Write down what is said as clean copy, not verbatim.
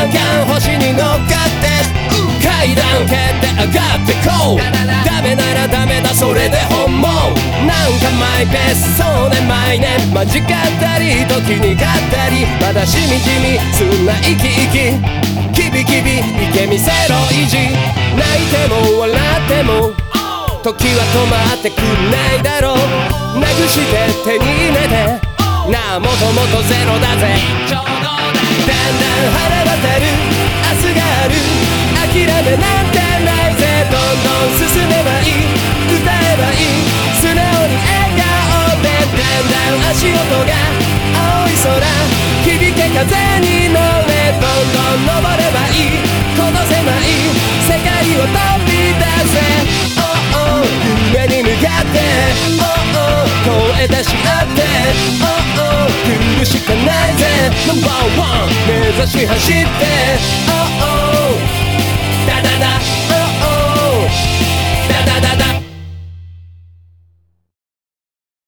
ンガン星に乗っかって階段蹴って上がってこう。ダメならダメだそれで本望。なんかマイペースそうね毎年間違ったり時に勝ったりまだしみじみすんな生き生きキビキビいけ見せろ意地。泣いても笑っても時は止まってくんないだろう。なくして手に入れてなあもともとゼロだぜ。だんだん晴れ渡る明日がある諦めなんてないぜ。どんどん進めばいい歌えばいい素直に笑顔で。だんだん足音が青い空響け風に乗れ。どんどん登ればいいこの狭い世界を飛び出せ。Oh oh 夢に向かって Oh oh 声出し合って Oh oh 来るしかないぜ No.1 目指し走って Oh oh